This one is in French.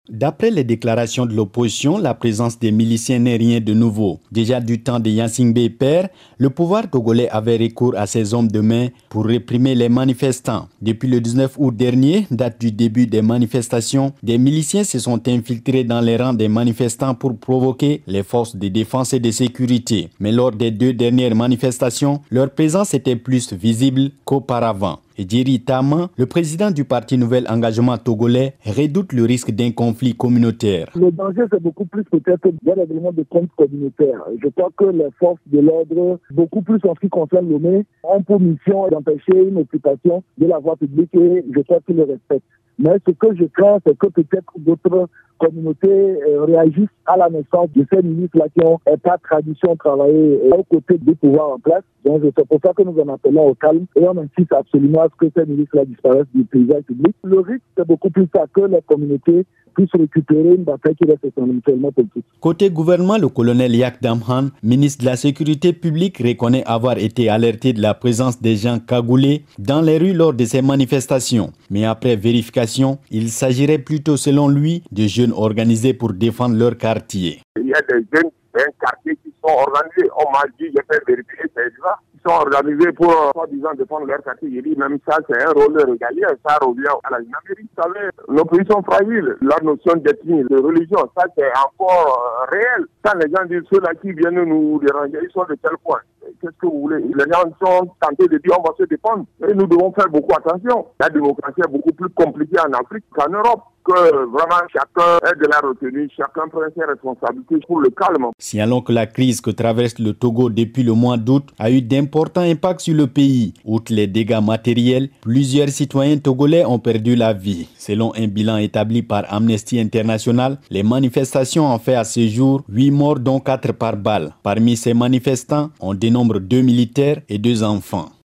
D'après les déclarations de l'opposition, la présence des miliciens n'est rien de nouveau. Déjà du temps de Gnassingbé père, le pouvoir togolais avait recours à ses hommes de main pour réprimer les manifestants. Depuis le 19 août dernier, date du début des manifestations, des miliciens se sont infiltrés dans les rangs des manifestants pour provoquer les forces de défense et de sécurité. Mais lors des 2 dernières manifestations, leur présence était plus visible qu'auparavant. Djeri Tama, le président du parti Nouvel Engagement togolais, redoute le risque d'un conflit communautaire. Le danger, c'est beaucoup plus peut-être des règlements de compte communautaire. Je crois que les forces de l'ordre, beaucoup plus en ce qui concerne Lomé, ont pour mission d'empêcher une occupation de la voie publique et je crois qu'ils le respectent. Mais ce que je crains, c'est que peut-être d'autres communautés réagissent à la naissance de ces ministres-là qui ont par tradition travaillé aux côtés du pouvoir en place. Donc c'est pour ça que nous en appelons au calme et on insiste absolument à ce que ces ministres-là disparaissent du paysage public. Le risque, c'est beaucoup plus ça que les communautés puissent récupérer une bataille qui reste essentiellement politique. Côté gouvernement, le colonel Yak Damhan, ministre de la Sécurité publique, reconnaît avoir été alerté de la présence des gens cagoulés dans les rues lors de ces manifestations. Mais après vérification, il s'agirait plutôt, selon lui, de jeunes organisés pour défendre leur quartier. Il y a des jeunes d'un quartier qui sont organisés. On m'a dit, j'ai fait vérifier, c'est ça. Ils sont organisés pour, soi-disant, défendre leur quartier. J'ai dit, même ça, c'est un rôle régalien. Ça revient à la gendarmerie. Vous savez, nos pays sont fragiles. La notion d'ethnie, de religion, ça, c'est encore réel. Quand les gens disent, ceux-là qui viennent nous déranger, ils sont de tel point. Qu'est-ce que vous voulez? Les gens sont tentés de dire, on va se défendre. Et nous devons faire beaucoup attention. La démocratie est beaucoup plus compliquée en Afrique qu'en Europe. Que vraiment chacun ait de la retenue, chacun prenne ses responsabilités pour le calme. Signalons que la crise que traverse le Togo depuis le mois d'août a eu d'importants impacts sur le pays. Outre les dégâts matériels, plusieurs citoyens togolais ont perdu la vie. Selon un bilan établi par Amnesty International, les manifestations ont fait à ce jour 8 morts dont 4 par balle. Parmi ces manifestants, on dénombre 2 militaires et 2 enfants.